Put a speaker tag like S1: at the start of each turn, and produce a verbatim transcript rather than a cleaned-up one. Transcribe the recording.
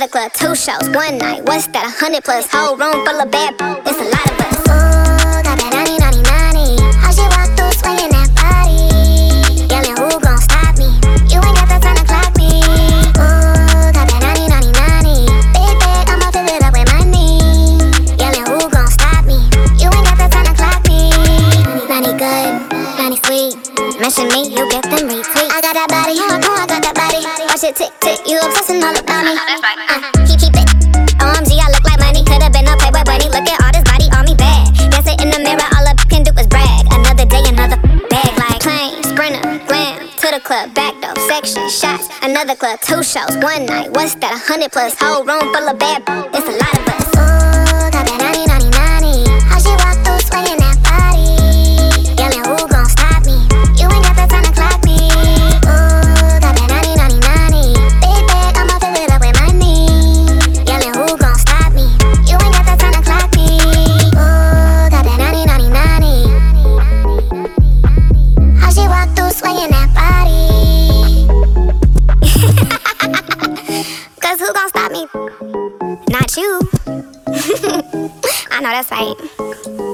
S1: another club, two shows, one night. What's that, a hundred plus? Whole room full of bad, it's a lot of us.
S2: Ooh, got that ninety, ninety, ninety. How she walk through swinging that body, yelling, who gon' stop me? You ain't got the time to clock me. Ooh, got that ninety, ninety, ninety. Big bag, I'ma fill it up with money, yelling, who gon' stop me? You ain't got the time to clock me. ninety good, ninety sweet. Mention me, you get them retweets. I got that body, oh, I got that body. Watch it tick tick, you obsessing all about me. Uh, keep keep it. O M G, I look like money. Could've been a Playboy bunny. Look at all this body on me bad. Guess it in the mirror, all I can do is brag. Another day, another bag. Like plane, sprinter, glam. To the club, back door, section, shots. Another club, two shows, one night. What's that, a hundred plus? Whole room full of bad, it's a lot of us. Ooh, got that ninety, ninety, ninety. How she walk through swinging that body, yelling, who gon' stop me? You ain't got the time to clock me. Ooh, got that ninety, ninety, ninety. Big bag, I'ma fill it up with money, yelling, who gon' stop me? You ain't got the time to clock me. Ooh, got that ninety, ninety, ninety. How she walk through swinging that body? Cause who gon' stop me? Not you. I know that's right.